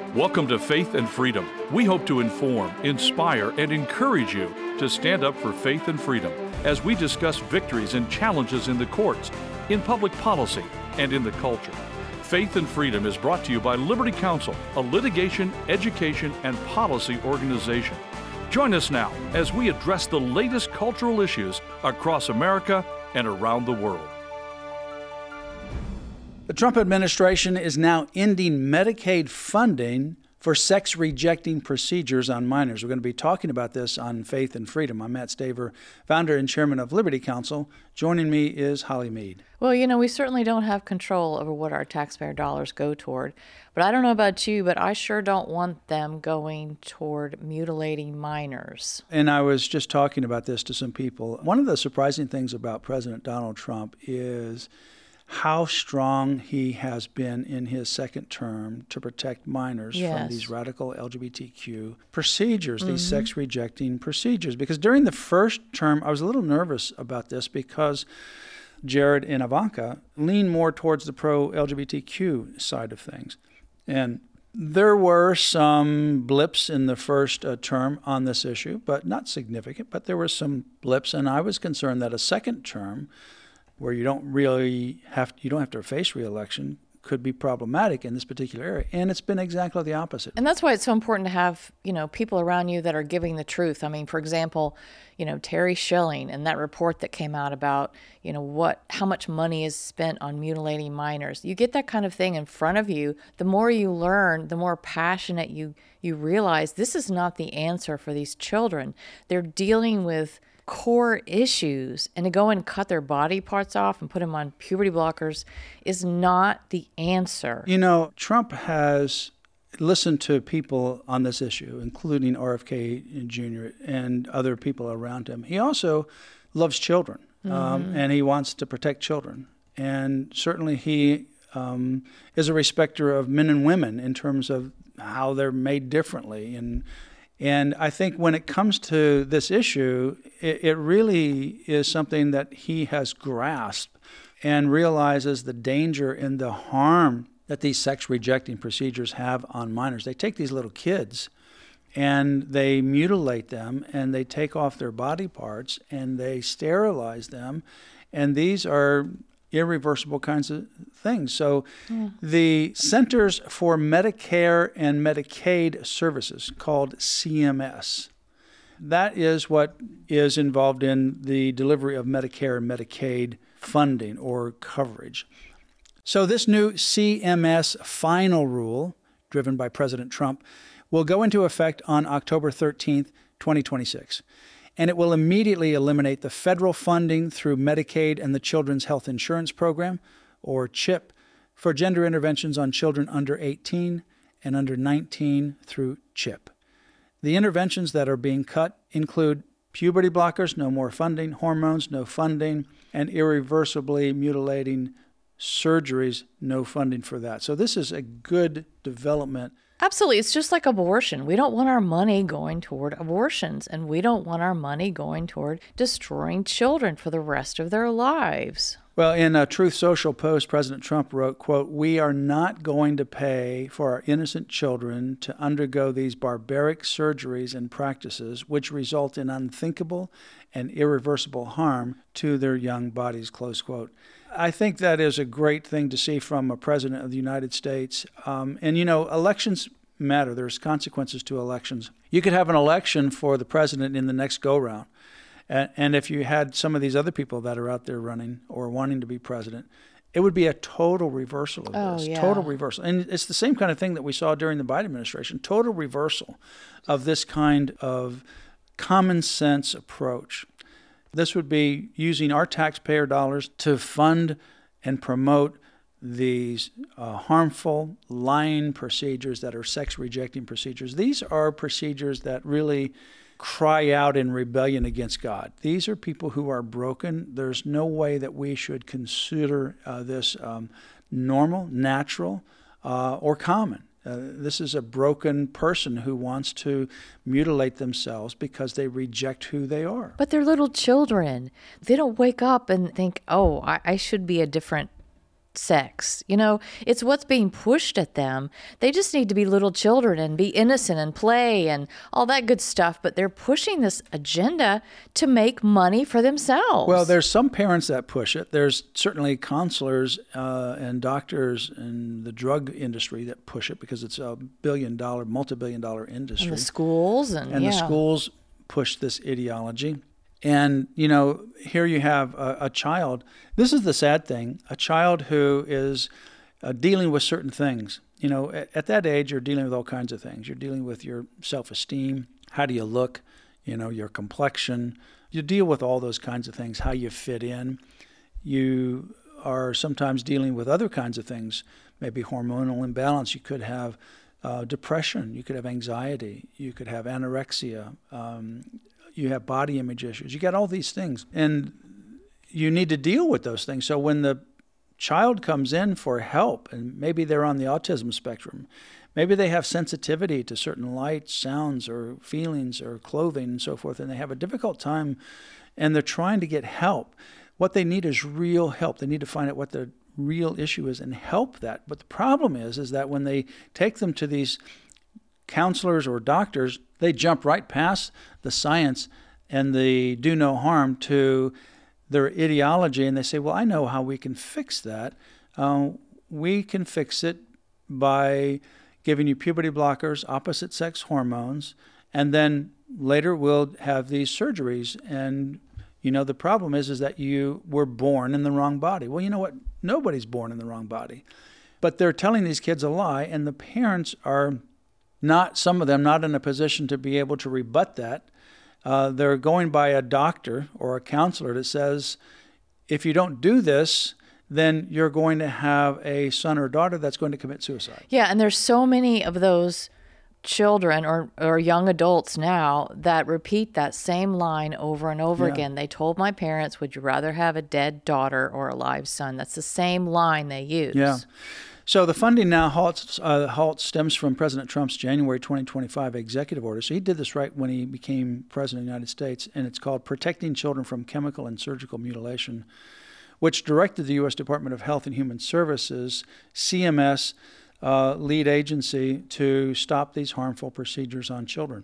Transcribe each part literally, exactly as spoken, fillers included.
Welcome to Faith and Freedom. We hope to inform, inspire, and encourage you to stand up for faith and freedom as we discuss victories and challenges in the courts, in public policy, and in the culture. Faith and Freedom is brought to you by Liberty Counsel, a litigation, education, and policy organization. Join us now as we address the latest cultural issues across America and around the world. The Trump administration is now ending Medicaid funding for sex-rejecting procedures on minors. We're going to be talking about this on Faith and Freedom. I'm Matt Staver, founder and chairman of Liberty Counsel. Joining me is Holly Mead. Well, you know, we certainly don't have control over what our taxpayer dollars go toward. But I don't know about you, but I sure don't want them going toward mutilating minors. And I was just talking about this to some people. One of the surprising things about President Donald Trump is how strong he has been in his second term to protect minors yes. from these radical L G B T Q procedures, mm-hmm. these sex-rejecting procedures. Because during the first term, I was a little nervous about this because Jared and Ivanka lean more towards the pro-L G B T Q side of things. And there were some blips in the first uh, term on this issue, but not significant, but there were some blips. And I was concerned that a second term where you don't really have you don't have to face re-election could be problematic in this particular area. And it's been exactly the opposite. And that's why it's so important to have, you know, people around you that are giving the truth. I mean, for example, you know, Terry Schilling and that report that came out about, you know, what how much money is spent on mutilating minors. You get that kind of thing in front of you, the more you learn, the more passionate you you realize this is not the answer for these children. They're dealing with core issues, and to go and cut their body parts off and put them on puberty blockers is not the answer. You know, Trump has listened to people on this issue, including R F K Junior and other people around him. He also loves children, mm-hmm. um, and he wants to protect children. And certainly he um, is a respecter of men and women in terms of how they're made differently. And And I think when it comes to this issue, it, it really is something that he has grasped and realizes the danger and the harm that these sex-rejecting procedures have on minors. They take these little kids and they mutilate them and they take off their body parts and they sterilize them. And these are irreversible kinds of things. So yeah. the Centers for Medicare and Medicaid Services, called C M S, that is what is involved in the delivery of Medicare and Medicaid funding or coverage. So this new C M S final rule, driven by President Trump, will go into effect on October thirteenth, twenty twenty-six. And it will immediately eliminate the federal funding through Medicaid and the Children's Health Insurance Program, or CHIP, for gender interventions on children under eighteen and under nineteen through CHIP. The interventions that are being cut include puberty blockers, no more funding, hormones, no funding, and irreversibly mutilating surgeries, no funding for that. So this is a good development. Absolutely. It's just like abortion. We don't want our money going toward abortions, and we don't want our money going toward destroying children for the rest of their lives. Well, in a Truth Social post, President Trump wrote, quote, "We are not going to pay for our innocent children to undergo these barbaric surgeries and practices which result in unthinkable and irreversible harm to their young bodies," close quote. I think that is a great thing to see from a president of the United States. Um, and, you know, elections matter. There's consequences to elections. You could have an election for the president in the next go-round. And, and if you had some of these other people that are out there running or wanting to be president, it would be a total reversal of oh, this. Yeah. Total reversal. And it's the same kind of thing that we saw during the Biden administration. Total reversal of this kind of common sense approach. This would be using our taxpayer dollars to fund and promote these uh, harmful, lying procedures that are sex-rejecting procedures. These are procedures that really cry out in rebellion against God. These are people who are broken. There's no way that we should consider uh, this um, normal, natural, uh, or common. Uh, this is a broken person who wants to mutilate themselves because they reject who they are. But they're little children. They don't wake up and think, oh, I, I should be a different sex. You know, it's what's being pushed at them. They just need to be little children and be innocent and play and all that good stuff. But they're pushing this agenda to make money for themselves. Well, there's some parents that push it. There's certainly counselors uh, and doctors in the drug industry that push it because it's a billion dollar, multi-billion dollar industry. And the schools and, and yeah. the schools push this ideology. And, you know, here you have a, a child. This is the sad thing, a child who is uh, dealing with certain things. You know, at, at that age, you're dealing with all kinds of things. You're dealing with your self-esteem. How do you look? You know, your complexion. You deal with all those kinds of things, how you fit in. You are sometimes dealing with other kinds of things, maybe hormonal imbalance. You could have uh, depression. You could have anxiety. You could have anorexia. Um, You have body image issues. You got all these things. And you need to deal with those things. So when the child comes in for help, and maybe they're on the autism spectrum, maybe they have sensitivity to certain lights, sounds, or feelings, or clothing, and so forth, and they have a difficult time, and they're trying to get help. What they need is real help. They need to find out what the real issue is and help that. But the problem is, is that when they take them to these counselors or doctors, they jump right past the science and the do no harm to their ideology, and they say, well, I know how we can fix that. Uh, we can fix it by giving you puberty blockers, opposite sex hormones, and then later we'll have these surgeries. And, you know, the problem is, is that you were born in the wrong body. Well, you know what? Nobody's born in the wrong body. But they're telling these kids a lie, and the parents are not, some of them, not in a position to be able to rebut that. Uh, they're going by a doctor or a counselor that says, if you don't do this, then you're going to have a son or daughter that's going to commit suicide. Yeah, and there's so many of those children or, or young adults now that repeat that same line over and over Yeah. again. They told my parents, would you rather have a dead daughter or a live son? That's the same line they use. Yeah. So the funding now halts, uh, halt stems from President Trump's January twenty twenty-five executive order. So he did this right when he became president of the United States, and it's called Protecting Children from Chemical and Surgical Mutilation, which directed the U S Department of Health and Human Services, C M S, uh, lead agency, to stop these harmful procedures on children.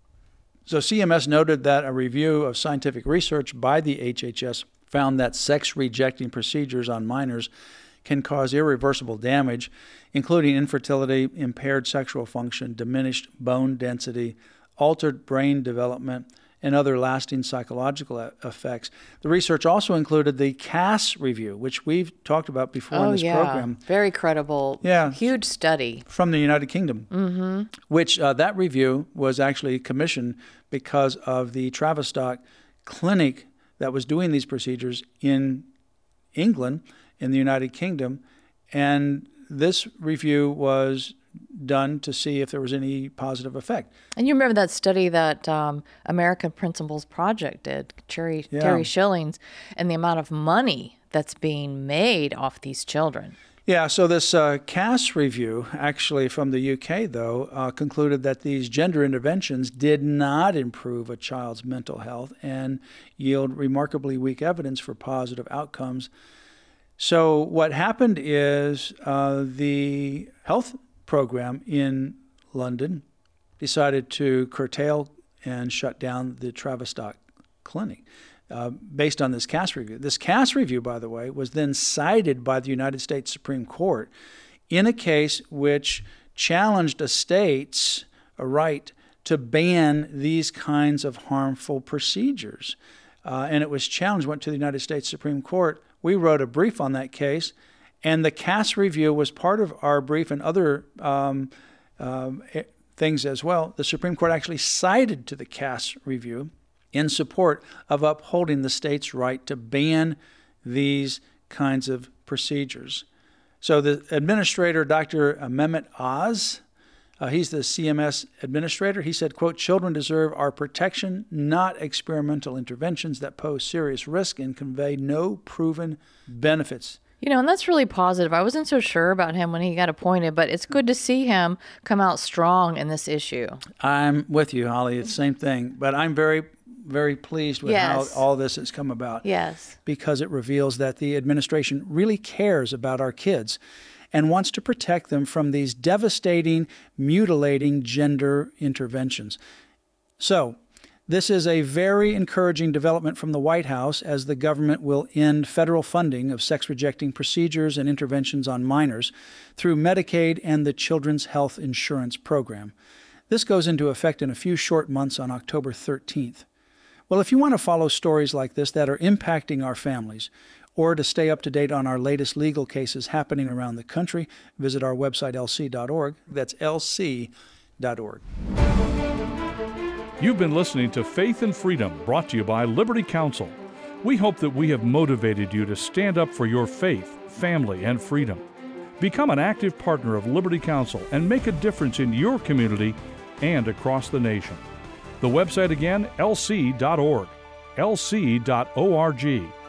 So C M S noted that a review of scientific research by the H H S found that sex-rejecting procedures on minors can cause irreversible damage, including infertility, impaired sexual function, diminished bone density, altered brain development, and other lasting psychological effects. The research also included the Cass review, which we've talked about before oh, in this yeah. program. Very credible. Yeah. Huge study. From the United Kingdom, mm-hmm. which uh, that review was actually commissioned because of the Travistock clinic that was doing these procedures in England, in the United Kingdom, and this review was done to see if there was any positive effect. And you remember that study that um, American Principles Project did, Terry, Yeah. Terry Schillings, and the amount of money that's being made off these children. Yeah, so this uh, Cass review, actually from the U K, though, uh, concluded that these gender interventions did not improve a child's mental health and yield remarkably weak evidence for positive outcomes. So what happened is uh, the health program in London decided to curtail and shut down the Travistock clinic uh, based on this Cass review. This Cass review, by the way, was then cited by the United States Supreme Court in a case which challenged a state's right to ban these kinds of harmful procedures. Uh, and it was challenged, went to the United States Supreme Court. We wrote a brief on that case, and the Cass review was part of our brief and other um, um, things as well. The Supreme Court actually cited to the Cass review in support of upholding the state's right to ban these kinds of procedures. So the administrator, Doctor Mehmet Oz, Uh, he's the C M S administrator. He said, quote, children deserve our protection, not experimental interventions that pose serious risk and convey no proven benefits. You know, and that's really positive. I wasn't so sure about him when he got appointed, but it's good to see him come out strong in this issue. I'm with you, Holly. It's the same thing. But I'm very very pleased with Yes. how all this has come about. Yes. Because it reveals that the administration really cares about our kids and wants to protect them from these devastating, mutilating gender interventions. So, this is a very encouraging development from the White House, as the government will end federal funding of sex-rejecting procedures and interventions on minors through Medicaid and the Children's Health Insurance Program. This goes into effect in a few short months on October thirteenth. Well, if you want to follow stories like this that are impacting our families, or to stay up to date on our latest legal cases happening around the country, visit our website, L C dot org. That's L C dot org. You've been listening to Faith and Freedom, brought to you by Liberty Counsel. We hope that we have motivated you to stand up for your faith, family, and freedom. Become an active partner of Liberty Counsel and make a difference in your community and across the nation. The website again, L C dot org, L C dot org.